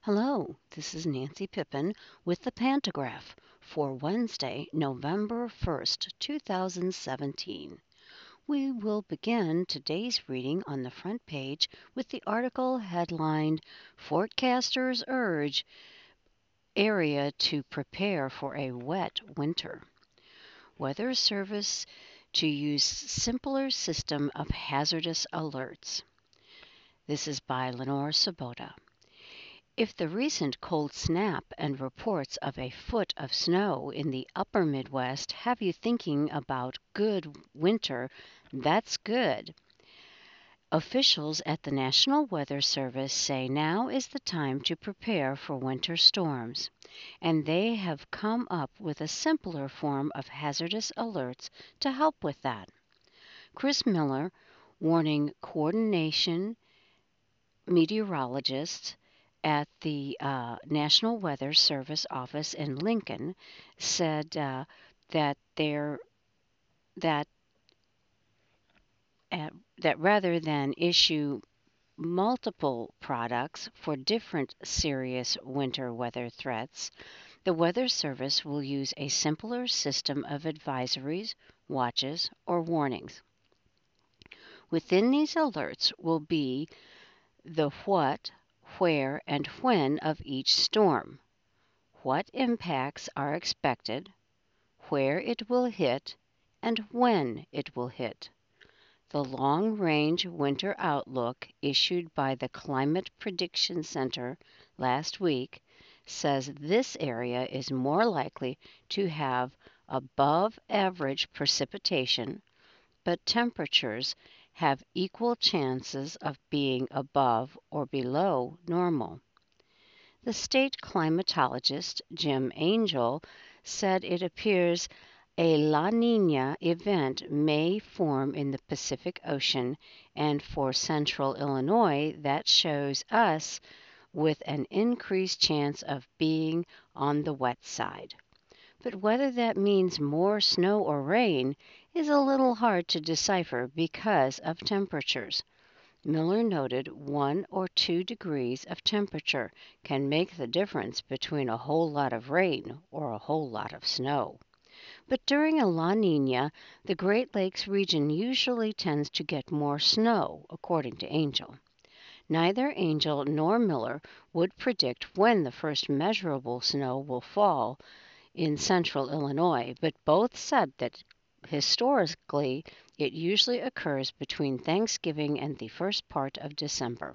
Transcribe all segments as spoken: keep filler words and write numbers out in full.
Hello, this is Nancy Pippin with the Pantograph for Wednesday, November first, two thousand seventeen. We will begin today's reading on the front page with the article headlined Forecasters Urge Area to Prepare for a Wet Winter. Weather Service to use simpler system of hazardous alerts. This is by Lenore Sabota. If the recent cold snap and reports of a foot of snow in the upper Midwest have you thinking about good winter, that's good. Officials at the National Weather Service say now is the time to prepare for winter storms, and they have come up with a simpler form of hazardous alerts to help with that. Chris Miller, warning coordination meteorologist at the uh, National Weather Service office in Lincoln, said uh, that there that uh, that rather than issue multiple products for different serious winter weather threats, the Weather Service will use a simpler system of advisories, watches, or warnings. Within these alerts will be the what, where, and when of each storm, what impacts are expected, where it will hit, and when it will hit. The long-range winter outlook issued by the Climate Prediction Center last week says this area is more likely to have above-average precipitation, but temperatures have equal chances of being above or below normal. The state climatologist Jim Angel said it appears a La Nina event may form in the Pacific Ocean, and for central Illinois that shows us with an increased chance of being on the wet side. But whether that means more snow or rain is a little hard to decipher because of temperatures. Miller noted one or two degrees of temperature can make the difference between a whole lot of rain or a whole lot of snow. But during a La Nina, the Great Lakes region usually tends to get more snow, according to Angel. Neither Angel nor Miller would predict when the first measurable snow will fall in central Illinois, but both said that historically it usually occurs between Thanksgiving and the first part of December.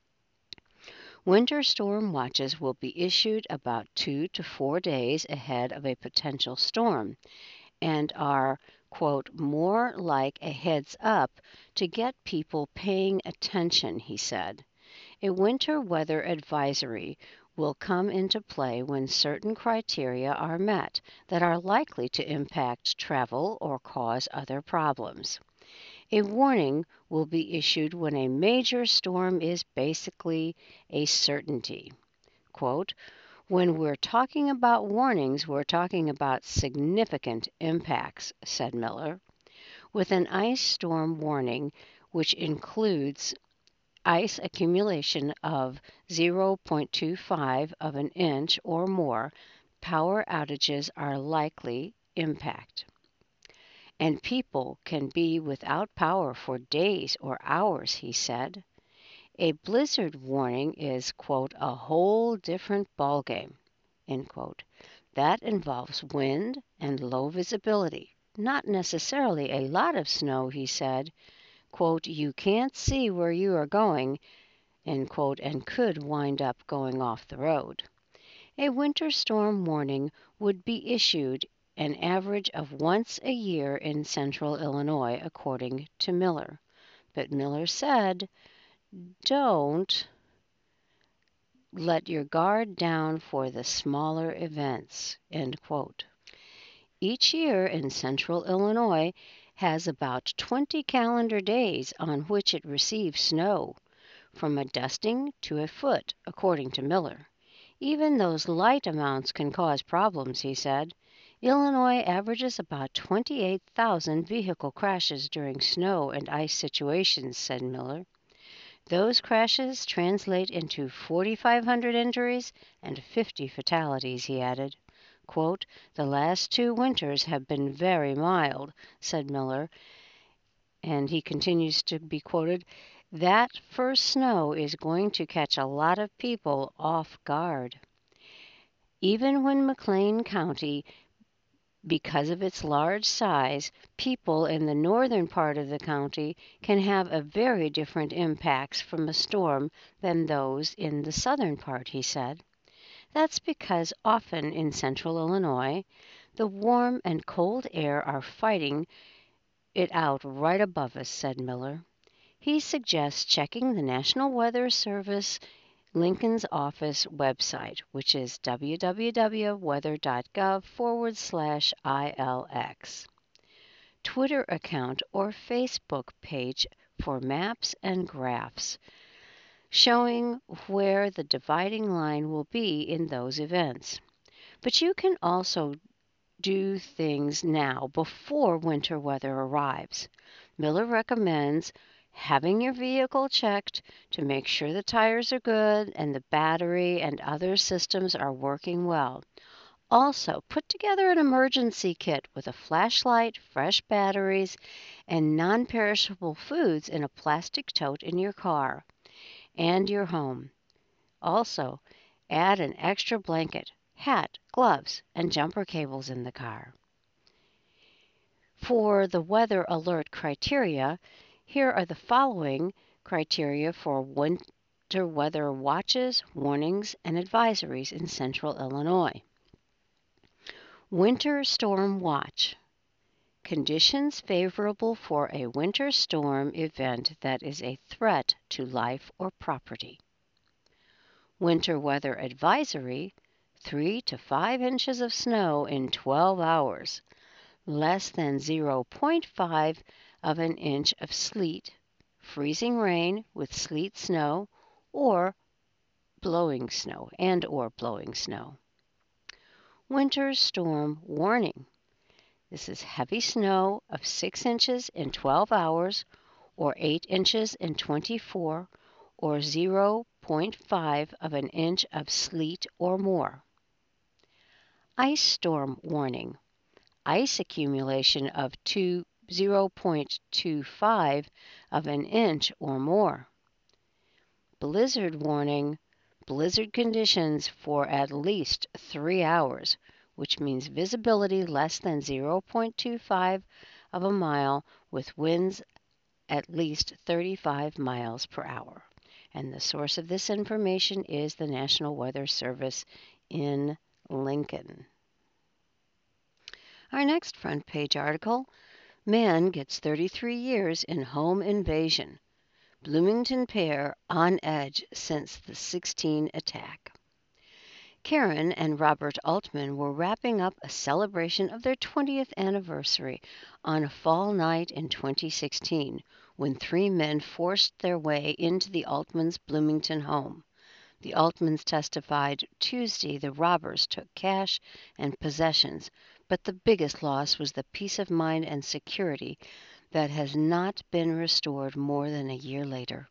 Winter storm watches will be issued about two to four days ahead of a potential storm and are, quote, more like a heads up to get people paying attention, he said. A winter weather advisory will come into play when certain criteria are met that are likely to impact travel or cause other problems. A warning will be issued when a major storm is basically a certainty. Quote, when we're talking about warnings, we're talking about significant impacts, said Miller. With an ice storm warning, which includes ice accumulation of zero point two five of an inch or more, power outages are likely impact. And people can be without power for days or hours, he said. A blizzard warning is, quote, a whole different ballgame, end quote. That involves wind and low visibility, not necessarily a lot of snow, he said. Quote, you can't see where you are going, end quote, and could wind up going off the road. A winter storm warning would be issued an average of once a year in central Illinois, according to Miller. But Miller said, don't let your guard down for the smaller events, end quote. Each year in central Illinois has about twenty calendar days on which it receives snow, from a dusting to a foot, according to Miller. Even those light amounts can cause problems, he said. Illinois averages about twenty-eight thousand vehicle crashes during snow and ice situations, said Miller. Those crashes translate into forty-five hundred injuries and fifty fatalities, he added. Quote, "The last two winters have been very mild," said Miller, and he continues to be quoted, "That first snow is going to catch a lot of people off guard." Even when McLean County, because of its large size, people in the northern part of the county can have a very different impacts from a storm than those in the southern part, he said. That's because often in central Illinois, the warm and cold air are fighting it out right above us, said Miller. He suggests checking the National Weather Service Lincoln's office website, which is www.weather.gov forward slash ILX, Twitter account or Facebook page for maps and graphs showing where the dividing line will be in those events. But you can also do things now before winter weather arrives. Miller recommends having your vehicle checked to make sure the tires are good and the battery and other systems are working well. Also, put together an emergency kit with a flashlight, fresh batteries, and non-perishable foods in a plastic tote in your car and your home. Also, add an extra blanket, hat, gloves, and jumper cables in the car. For the weather alert criteria, here are the following criteria for winter weather watches, warnings, and advisories in central Illinois. Winter storm watch. Conditions favorable for a winter storm event that is a threat to life or property. Winter weather advisory, three to five inches of snow in twelve hours, less than zero point five of an inch of sleet, freezing rain with sleet snow, or blowing snow and or blowing snow. Winter storm warning. This is heavy snow of six inches in twelve hours, or eight inches in twenty-four, or zero point five of an inch of sleet or more. Ice storm warning. Ice accumulation of zero point two five of an inch or more. Blizzard warning. Blizzard conditions for at least three hours, which means visibility less than zero point two five of a mile with winds at least thirty-five miles per hour. And the source of this information is the National Weather Service in Lincoln. Our next front page article, Man Gets thirty-three Years in Home Invasion. Bloomington pair on edge since the sixteen attack. Karen and Robert Altman were wrapping up a celebration of their twentieth anniversary on a fall night in twenty sixteen when three men forced their way into the Altmans' Bloomington home. The Altmans testified Tuesday the robbers took cash and possessions, but the biggest loss was the peace of mind and security that has not been restored more than a year later.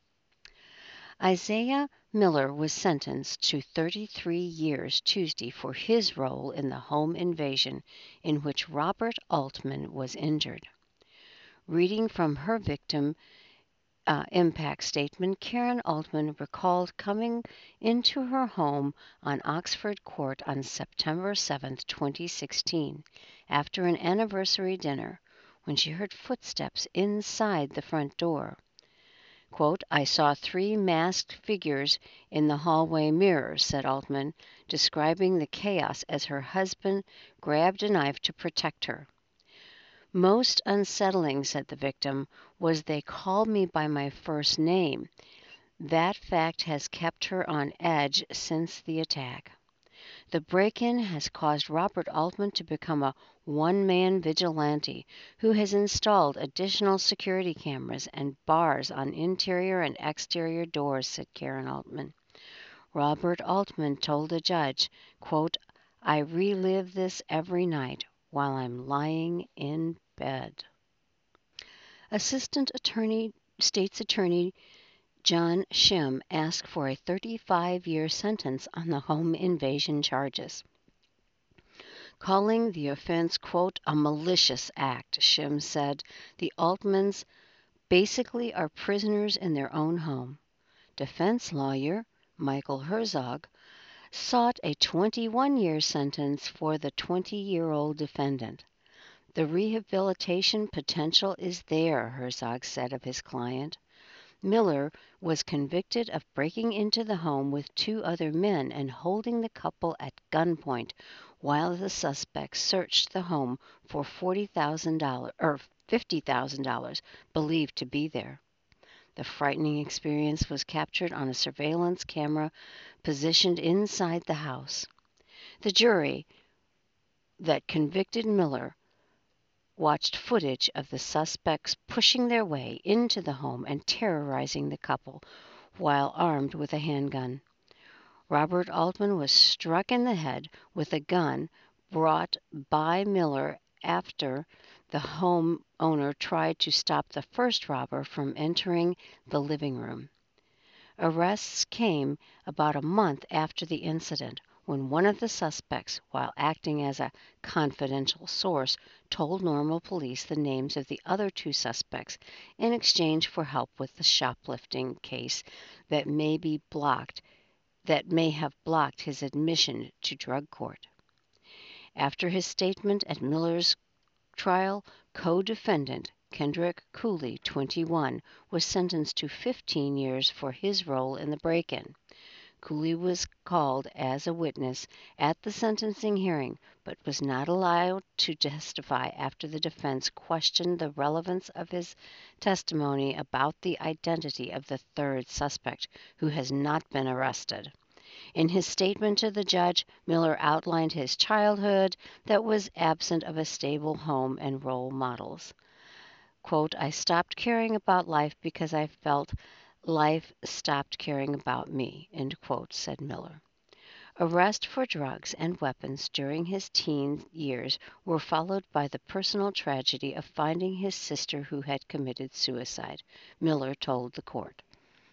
Isaiah Miller was sentenced to thirty-three years Tuesday for his role in the home invasion in which Robert Altman was injured. Reading from her victim uh, impact statement, Karen Altman recalled coming into her home on Oxford Court on September seventh, twenty sixteen, after an anniversary dinner, when she heard footsteps inside the front door. Quote, "I saw three masked figures in the hallway mirror," said Altman, describing the chaos as her husband grabbed a knife to protect her. "Most unsettling," said the victim, "was they called me by my first name. That fact has kept her on edge since the attack. The break-in has caused Robert Altman to become a one-man vigilante who has installed additional security cameras and bars on interior and exterior doors," said Karen Altman. Robert Altman told a judge, quote, "I relive this every night while I'm lying in bed." Assistant Attorney, State's Attorney John Shim asked for a thirty-five-year sentence on the home invasion charges. Calling the offense, quote, a malicious act, Shim said, the Altmans basically are prisoners in their own home. Defense lawyer Michael Herzog sought a twenty-one-year sentence for the twenty-year-old defendant. The rehabilitation potential is there, Herzog said of his client. Miller was convicted of breaking into the home with two other men and holding the couple at gunpoint while the suspects searched the home for forty thousand dollars or fifty thousand dollars believed to be there. The frightening experience was captured on a surveillance camera positioned inside the house. The jury that convicted Miller watched footage of the suspects pushing their way into the home and terrorizing the couple while armed with a handgun. Robert Altman was struck in the head with a gun brought by Miller after the homeowner tried to stop the first robber from entering the living room. Arrests came about a month after the incident, when one of the suspects, while acting as a confidential source, told Normal police the names of the other two suspects in exchange for help with the shoplifting case that may be blocked that may have blocked his admission to drug court. After his statement at Miller's trial, co-defendant Kendrick Cooley, twenty-one, was sentenced to fifteen years for his role in the break-in. Cooley was called as a witness at the sentencing hearing, but was not allowed to testify after the defense questioned the relevance of his testimony about the identity of the third suspect, who has not been arrested. In his statement to the judge, Miller outlined his childhood that was absent of a stable home and role models. Quote, I stopped caring about life because I felt life stopped caring about me, end quote, said Miller. Arrest for drugs and weapons during his teen years were followed by the personal tragedy of finding his sister who had committed suicide, Miller told the court.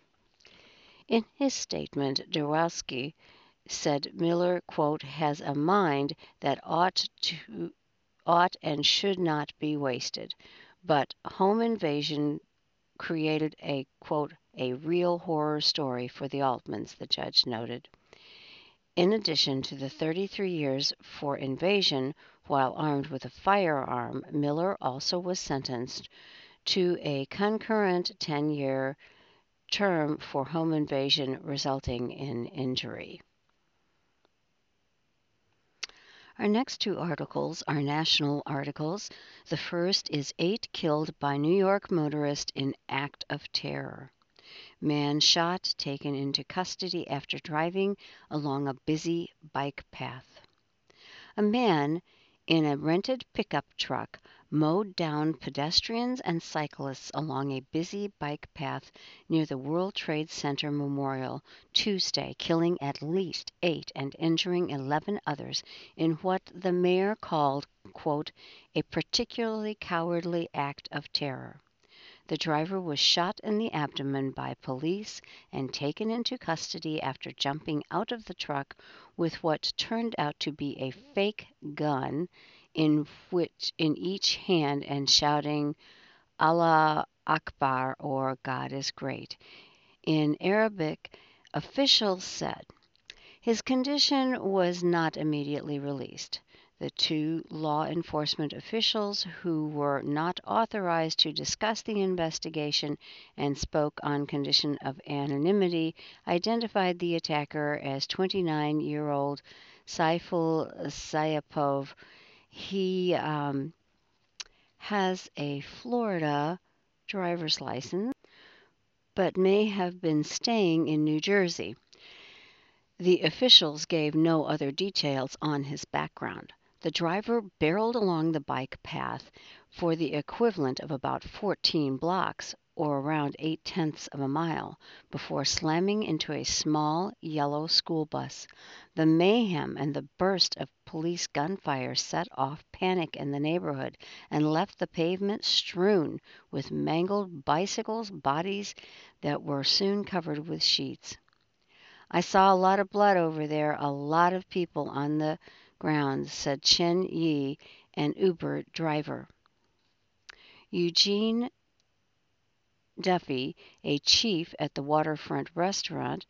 In his statement, Dorowski said Miller, quote, has a mind that ought to ought and should not be wasted, but home invasion created a, quote, a real horror story for the Altmans, the judge noted. In addition to the thirty-three years for invasion while armed with a firearm, Miller also was sentenced to a concurrent ten-year term for home invasion resulting in injury. Our next two articles are national articles. The first is Eight Killed by New York Motorist in Act of Terror. Man shot, taken into custody after driving along a busy bike path. A man in a rented pickup truck mowed down pedestrians and cyclists along a busy bike path near the World Trade Center Memorial Tuesday, killing at least eight and injuring eleven others in what the mayor called, quote, a particularly cowardly act of terror. The driver was shot in the abdomen by police and taken into custody after jumping out of the truck with what turned out to be a fake gun in which in each hand and shouting Allah Akbar or God is great. In Arabic, officials said his condition was not immediately released. The two law enforcement officials who were not authorized to discuss the investigation and spoke on condition of anonymity identified the attacker as twenty-nine-year-old Saiful Sayapov. He um, has a Florida driver's license, but may have been staying in New Jersey. The officials gave no other details on his background. The driver barreled along the bike path for the equivalent of about fourteen blocks or around eight tenths of a mile, before slamming into a small yellow school bus. The mayhem and the burst of police gunfire set off panic in the neighborhood and left the pavement strewn with mangled bicycles' bodies that were soon covered with sheets. "I saw a lot of blood over there, a lot of people on the ground," said Chen Yi, an Uber driver. Eugene Duffy, a chief at the waterfront restaurant,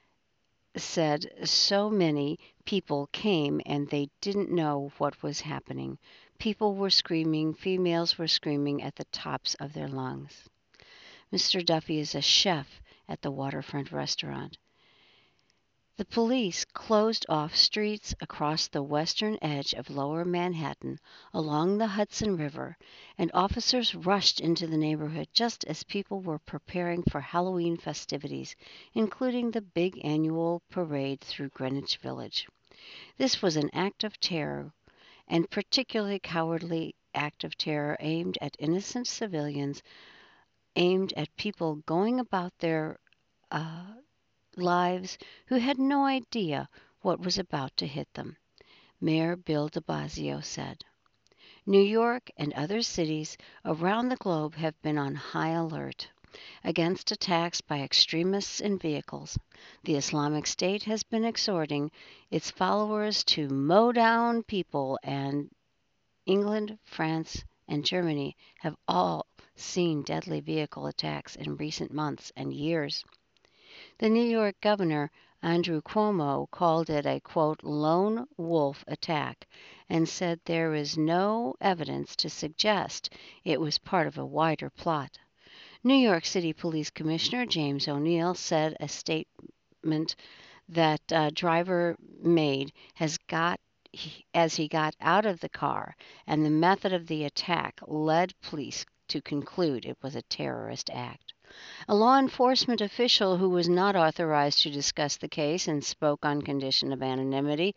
said so many people came and they didn't know what was happening. People were screaming, females were screaming at the tops of their lungs. Mister Duffy is a chef at the waterfront restaurant. The police closed off streets across the western edge of Lower Manhattan along the Hudson River, and officers rushed into the neighborhood just as people were preparing for Halloween festivities, including the big annual parade through Greenwich Village. This was an act of terror, and particularly cowardly act of terror aimed at innocent civilians, aimed at people going about their uh, lives who had no idea what was about to hit them, Mayor Bill de Blasio said. New York and other cities around the globe have been on high alert against attacks by extremists in vehicles. The Islamic State has been exhorting its followers to mow down people, and England, France, and Germany have all seen deadly vehicle attacks in recent months and years. The New York governor, Andrew Cuomo, called it a, quote, lone wolf attack and said there is no evidence to suggest it was part of a wider plot. New York City Police Commissioner James O'Neill said a statement that uh, driver made has got as he got out of the car, and the method of the attack led police to conclude it was a terrorist act. A law enforcement official who was not authorized to discuss the case and spoke on condition of anonymity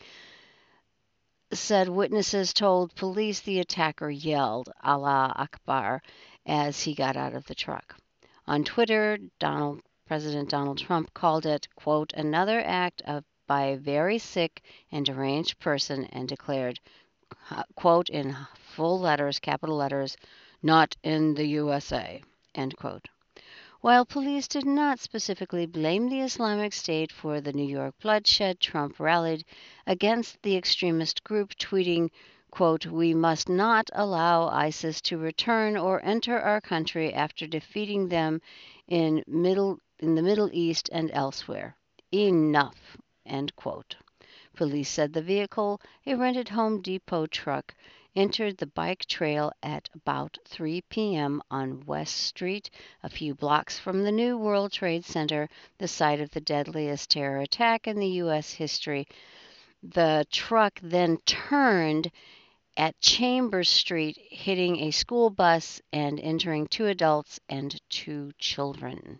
said witnesses told police the attacker yelled Allah Akbar as he got out of the truck. On Twitter, Donald, President Donald Trump called it, quote, another act of by a very sick and deranged person, and declared, quote, in full letters, capital letters, not in the U S A, end quote. While police did not specifically blame the Islamic State for the New York bloodshed, Trump rallied against the extremist group, tweeting, quote, we must not allow ISIS to return or enter our country after defeating them in, middle, in the Middle East and elsewhere. Enough, end quote. Police said the vehicle, a rented Home Depot truck, entered the bike trail at about three p.m. on West Street, a few blocks from the new World Trade Center, the site of the deadliest terror attack in the U S history. The truck then turned at Chambers Street, hitting a school bus and injuring two adults and two children.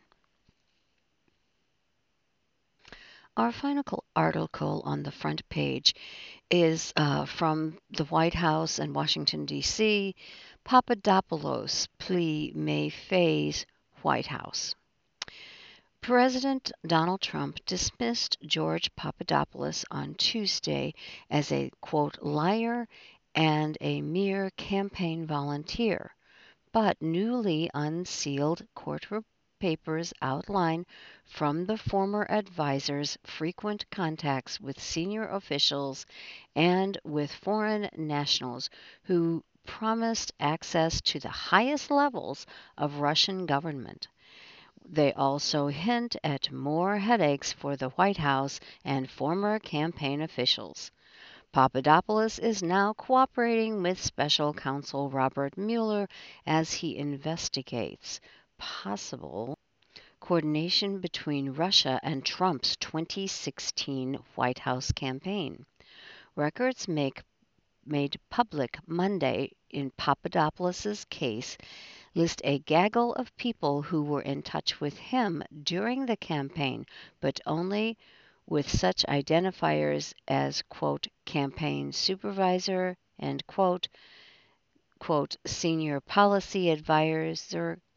Our final article on the front page is uh, from the White House in Washington, D C Papadopoulos plea may phase White House. President Donald Trump dismissed George Papadopoulos on Tuesday as a, quote, liar and a mere campaign volunteer, but newly unsealed court papers outline from the former advisor's frequent contacts with senior officials and with foreign nationals who promised access to the highest levels of Russian government. They also hint at more headaches for the White House and former campaign officials. Papadopoulos is now cooperating with special counsel Robert Mueller as he investigates possible coordination between Russia and Trump's twenty sixteen White House campaign. Records make, made public Monday in Papadopoulos' case list a gaggle of people who were in touch with him during the campaign, but only with such identifiers as, quote, campaign supervisor and, quote, quote, senior policy advisor,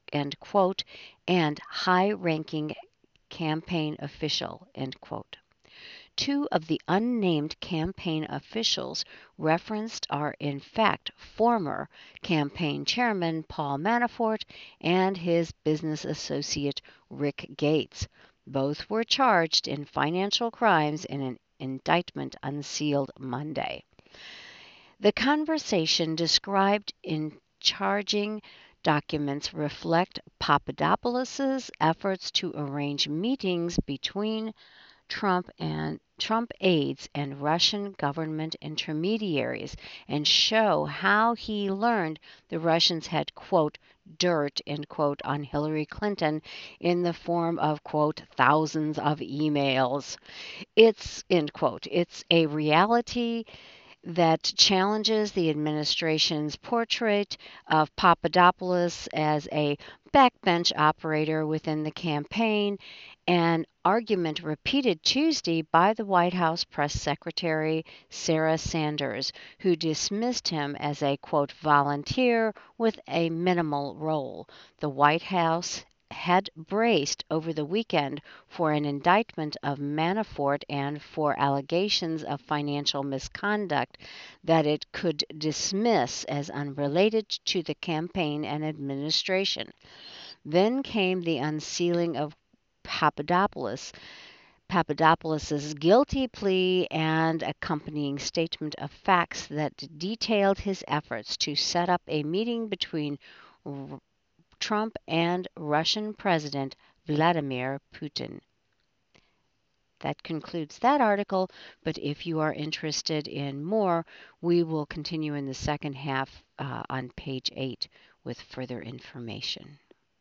end quote, and high-ranking campaign official, end quote. Two of the unnamed campaign officials referenced are in fact former campaign chairman Paul Manafort and his business associate Rick Gates. Both were charged in financial crimes in an indictment unsealed Monday. The conversation described in charging documents reflect Papadopoulos' efforts to arrange meetings between Trump and Trump aides and Russian government intermediaries and show how he learned the Russians had, quote, dirt, end quote, on Hillary Clinton in the form of, quote, thousands of emails. It's, end quote, it's a reality that challenges the administration's portrait of Papadopoulos as a backbench operator within the campaign, an argument repeated Tuesday by the White House press secretary Sarah Sanders, who dismissed him as a, quote, volunteer with a minimal role. The White House had braced over the weekend for an indictment of Manafort and for allegations of financial misconduct that it could dismiss as unrelated to the campaign and administration. Then came the unsealing of Papadopoulos. Papadopoulos' guilty plea and accompanying statement of facts that detailed his efforts to set up a meeting between Trump and Russian President Vladimir Putin. That concludes that article, but if you are interested in more, we will continue in the second half uh, on page eight with further information.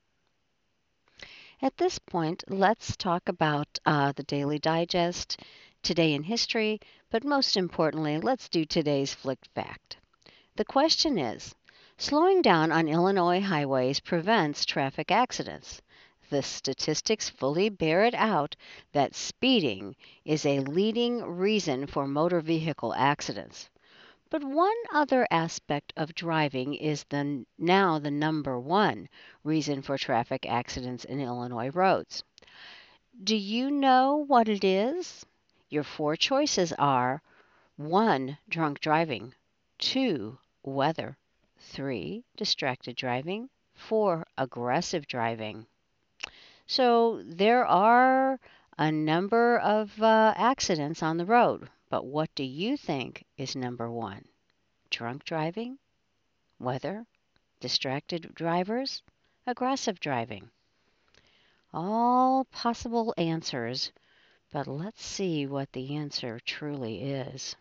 At this point, let's talk about uh, the Daily Digest, Today in History, but most importantly, let's do today's Flicked Fact. The question is, slowing down on Illinois highways prevents traffic accidents. The statistics fully bear it out that speeding is a leading reason for motor vehicle accidents. But one other aspect of driving is the, now the number one reason for traffic accidents in Illinois roads. Do you know what it is? Your four choices are one. Drunk driving, two. Weather, three. Distracted driving, four. Aggressive driving. So there are a number of uh, accidents on the road. But what do you think is number one? Drunk driving, weather, distracted drivers, aggressive driving. All possible answers, but let's see what the answer truly is.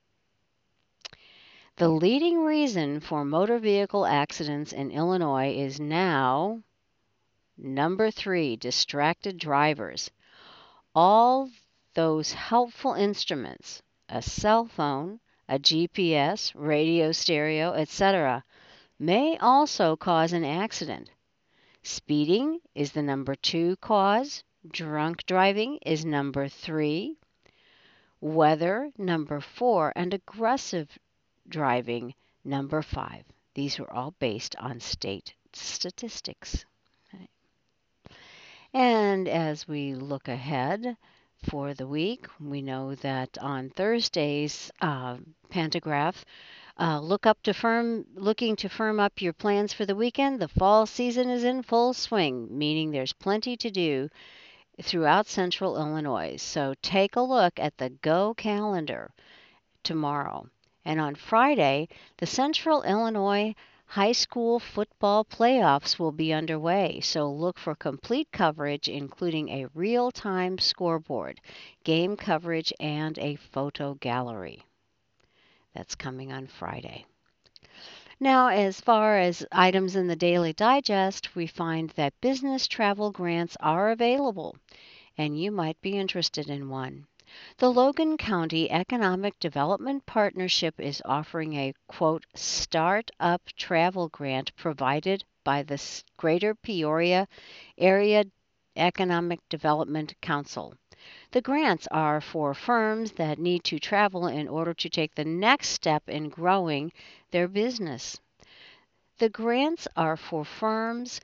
The leading reason for motor vehicle accidents in Illinois is now number three, distracted drivers. All those helpful instruments, a cell phone, a G P S, radio stereo, et cetera, may also cause an accident. Speeding is the number two cause. Drunk driving is number three. Weather, number four. And aggressive driving, number five. These were all based on state statistics. Okay. And as we look ahead for the week, we know that on Thursday's uh, Pantograph, uh, look up to firm, looking to firm up your plans for the weekend. The fall season is in full swing, meaning there's plenty to do throughout central Illinois. So take a look at the Go calendar tomorrow. And on Friday, the Central Illinois High School football playoffs will be underway, so look for complete coverage, including a real-time scoreboard, game coverage, and a photo gallery. That's coming on Friday. Now, as far as items in the Daily Digest, we find that business travel grants are available, and you might be interested in one. The Logan County Economic Development Partnership is offering a, quote, start-up travel grant provided by the Greater Peoria Area Economic Development Council. The grants are for firms that need to travel in order to take the next step in growing their business. The grants are for firms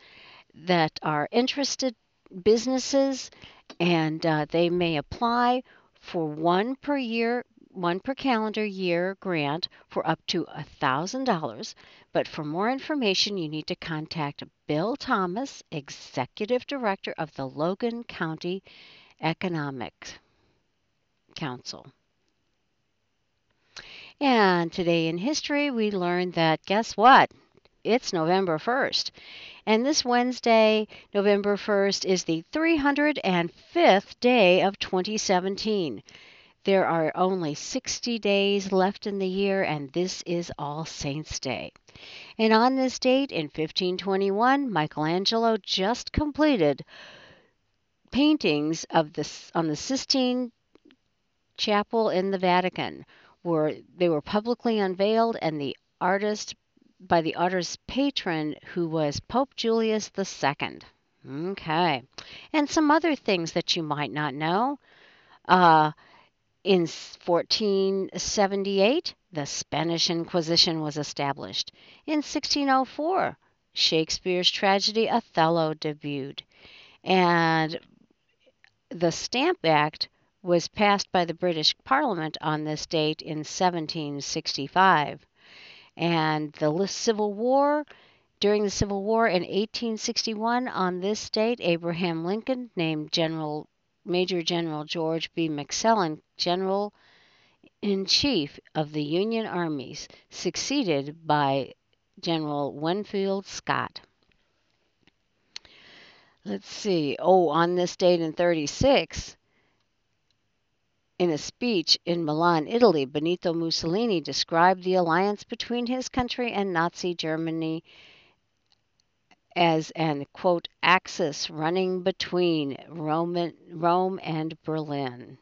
that are interested businesses, and uh, they may apply for one per year, one per calendar year grant for up to one thousand dollars. But for more information, you need to contact Bill Thomas, Executive Director of the Logan County Economic Council. And today in history, we learned that guess what? It's November first. And this Wednesday, November first, is the three hundred fifth day of twenty seventeen. There are only sixty days left in the year, and this is All Saints' Day. And on this date in fifteen twenty-one, Michelangelo just completed paintings of the, on the Sistine Chapel in the Vatican, where they were publicly unveiled, and the artist by the artist's patron, who was Pope Julius the Second. Okay. And some other things that you might not know. Uh, in fourteen seventy-eight, the Spanish Inquisition was established. In sixteen oh four, Shakespeare's tragedy Othello debuted. And the Stamp Act was passed by the British Parliament on this date in seventeen sixty-five. And the Civil War, during the Civil War in eighteen sixty-one, on this date, Abraham Lincoln named General Major General George B. McClellan General in Chief of the Union armies, succeeded by General Winfield Scott. Let's see. Oh, on this date in thirty-six, in a speech in Milan, Italy, Benito Mussolini described the alliance between his country and Nazi Germany as an, quote, axis running between Rome, Rome and Berlin.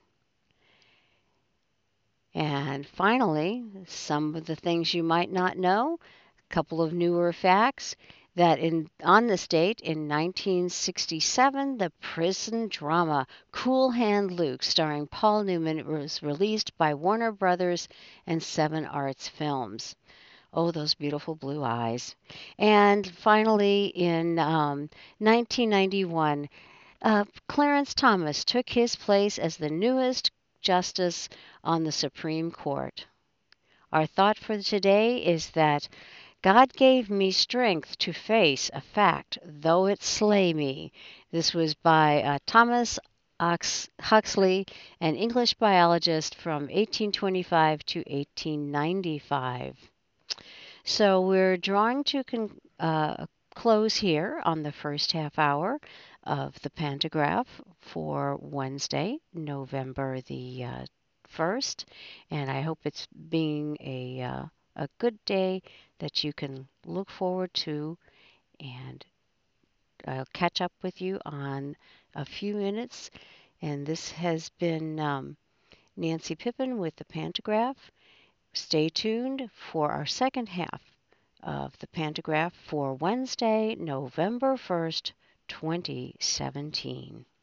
And finally, some of the things you might not know, a couple of newer facts. That in on this date in nineteen sixty-seven, the prison drama Cool Hand Luke, starring Paul Newman, was released by Warner Brothers and Seven Arts Films. Oh, those beautiful blue eyes. And finally, in um, nineteen ninety-one, uh, Clarence Thomas took his place as the newest justice on the Supreme Court. Our thought for today is that God gave me strength to face a fact, though it slay me. This was by uh, Thomas Huxley, an English biologist from eighteen twenty-five to eighteen ninety-five. So we're drawing to con- uh, close here on the first half hour of the Pantograph for Wednesday, November the uh, first. And I hope it's being a uh, a good day that you can look forward to, and I'll catch up with you on a few minutes. And this has been um, Nancy Pippin with the Pantograph. Stay tuned for our second half of the Pantograph for Wednesday, November first, twenty seventeen.